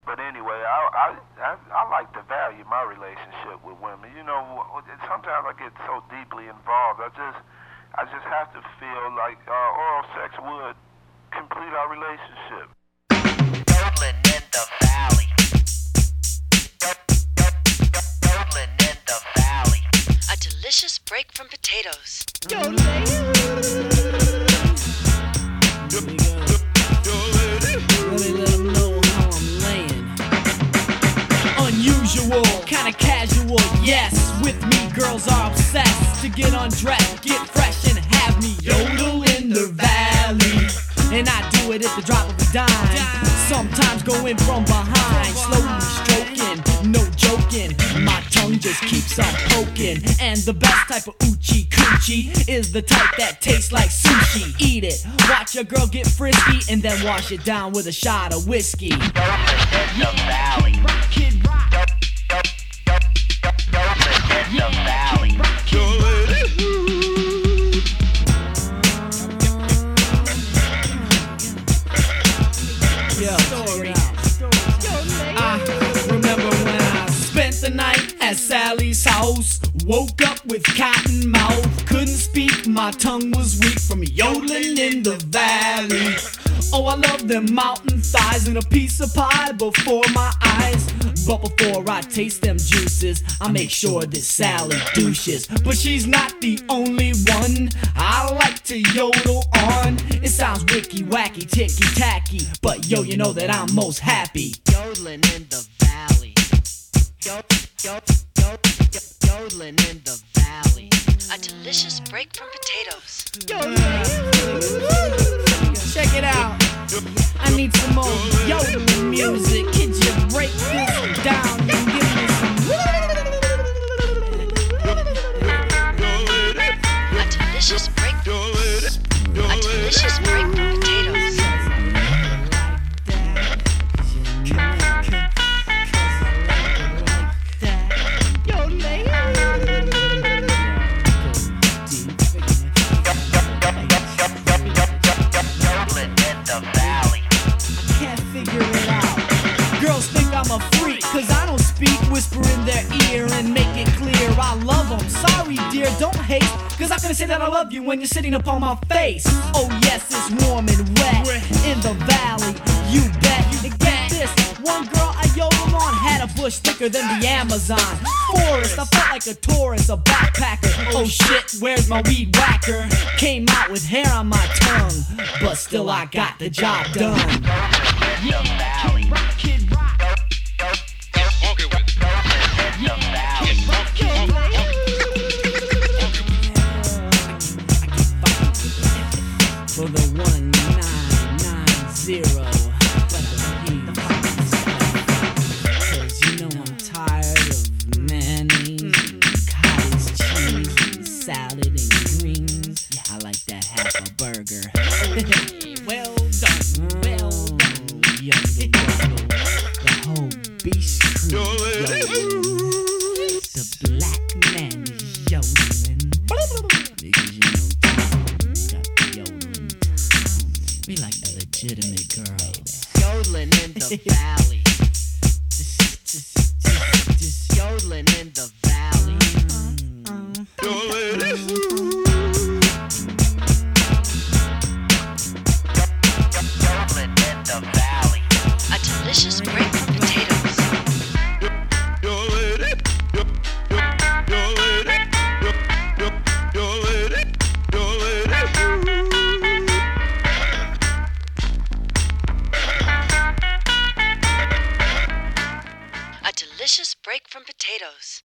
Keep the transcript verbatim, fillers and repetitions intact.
But anyway, I, I I I like to value my relationship with women. You know, sometimes I get so deeply involved. I just I just have to feel like uh, oral sex would complete our relationship. Yodeling in the valley. Yodeling in the valley. A delicious break from potatoes. Unusual, kinda casual, yes. With me, girls are obsessed to get undressed, get fresh, and have me yodel in the valley. And I do it at the drop of a dime. Sometimes go in from behind, slowly stroking, no joking. My tongue just keeps on poking. And the best type of oochie coochie is the type that tastes like sushi. Eat it, watch your girl get frisky, and then wash it down with a shot of whiskey. Yodeling in the valley. Kid rock. Yodeling in the valley. Yo, check it out. I remember when I spent the night at Sally's house. Woke up with cotton mouth, couldn't speak, my tongue was weak from yodeling in the valley. Oh, I love them mountain thighs and a piece of pie before my eyes. But before I taste them juices, I make sure this Sally douches. But she's not the only one I like to yodel on. It sounds wicky wacky, ticky tacky, but yo, you know that I'm most happy Yodeling in the valley. Yo, yo, yo, yo, yodeling in the valley. A delicious break from potatoes. Check it out. I need some more yodeling music. Could you break this down and give me some? A delicious break. A delicious break from potatoes. Yodeling in the valley. Can't figure it out. Girls think I'm a freak, cause I don't speak, whisper in their ear and make it clear I love them. Sorry dear, don't hate, cause I'm gonna say that I love you when you're sitting upon my face. Oh yes, it's warm and wet in the valley, you bet. And get this, one girl I yodeled on had a bush thicker than the Amazon forest. I felt like a tourist, a backpacker. Oh shit, where's my weed whacker? Came out with hair on my tongue, but still I got the job done. In the valley. Kid rock. In the valley. For the one nine nine zero. But I hate the fucking stuff. Cause you know I'm tired of mayonnaise and cottage cheese and salad and greens. Yeah, I like that half a burger. Well done, well done. Yodel, yodel, the whole beast crew. Yodeling. The black man is yodeling. Because you know got the yodeling. We like the legitimate girls. Yodeling in the valley. Just, just, just, just Yodeling in the valley. Yodeling in the valley. A delicious break from potatoes. A delicious break from potatoes.